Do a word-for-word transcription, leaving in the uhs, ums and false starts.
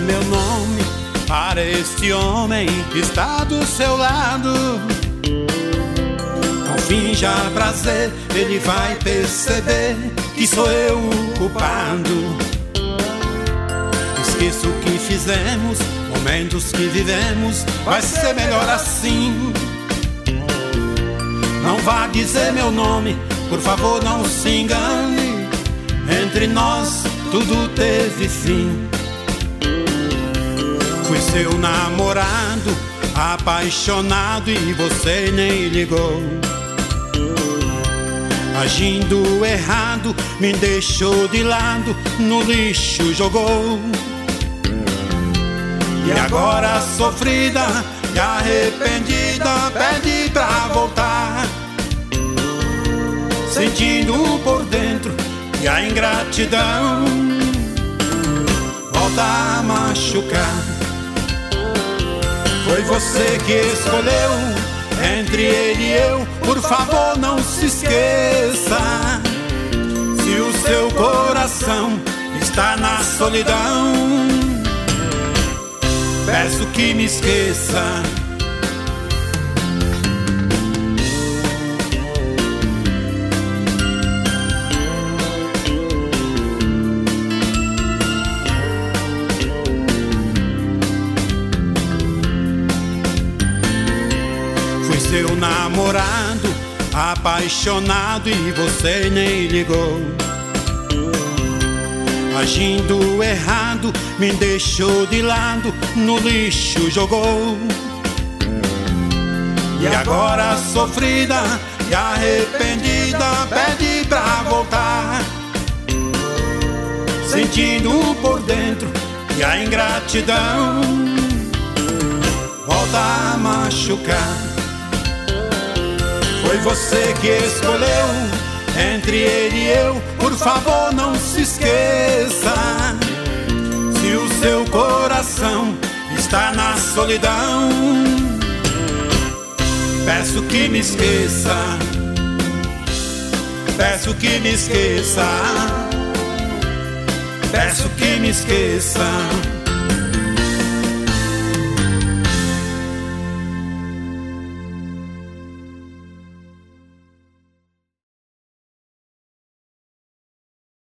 meu nome para este homem que está do seu lado. Não finja prazer, ele vai perceber que sou eu o culpado. Esqueça o que fizemos, momentos que vivemos, vai ser melhor assim. Não vá dizer meu nome, por favor não se engane. Entre nós tudo teve fim. Fui seu namorado, apaixonado e você nem ligou. Agindo errado, me deixou de lado, no lixo jogou. E agora sofrida e arrependida, pede pra voltar, sentindo por dentro que a ingratidão volta a machucar. Foi você que escolheu entre ele e eu, por favor não se esqueça. Se o seu coração está na solidão, peço que me esqueça. Fui seu namorado, apaixonado e você nem ligou. Agindo errado, me deixou de lado, no lixo jogou. E agora sofrida e arrependida, pede pra voltar, sentindo por dentro que a ingratidão volta a machucar. Foi você que escolheu entre ele e eu, por favor não se esqueça. Se o seu coração está na solidão, peço que me esqueça. Peço que me esqueça. Peço que me esqueça.